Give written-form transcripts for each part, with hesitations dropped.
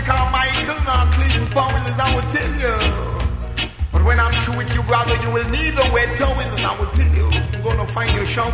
Carmichael, nor Cleveland Powell, I will tell you. But when I'm through with you, brother, you will need a wet towel, and I will tell you, I'm gonna find your shovel.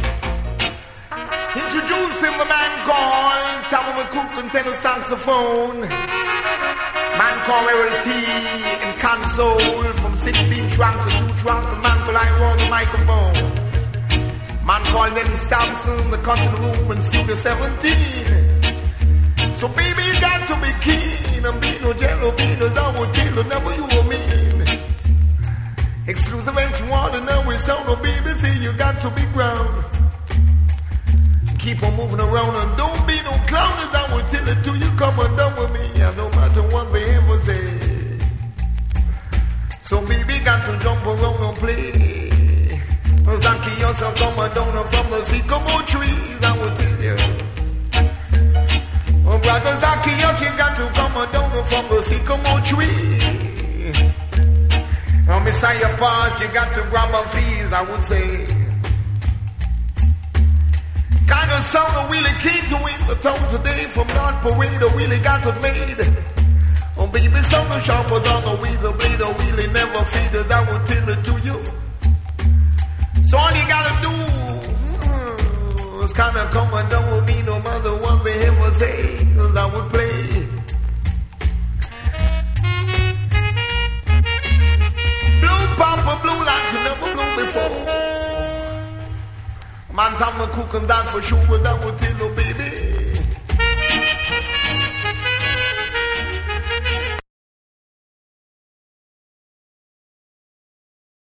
Introducing the man called Tommy McCook and tenor saxophone. Man called Errol T and console from 16 trunk to 2 trunk. The man called I won the microphone. Man called Denny Stamson, the cutting room in Studio 17. So baby, you got to be keen and be no jello, be no double till never you will mean. Exclusive and one and now we sound no baby, see you got to be ground. Keep on moving around and don't be no clown, as I will tell it to you, come on down with me, and no matter what they ever say. So baby, got to jump around and play. Zacchaeus will come down from the sycamore trees, I will tell you. Oh, brother Zacchaeus, you got to come down from the sycamore tree. On beside your pass, you got to grab a fees, I would say. Kind of sound a really keen to win the town today from North Parade, a really got it made. Oh, baby, sound the sharper than a weasel blade, a really never faded, I will tell it to you. So all you gotta do is kinda come and down with me no matter what they ever say, cause I would play. Blue papa, blue like you never blew before. Man, Tom the cook and dance for sure, but I would tell you, baby.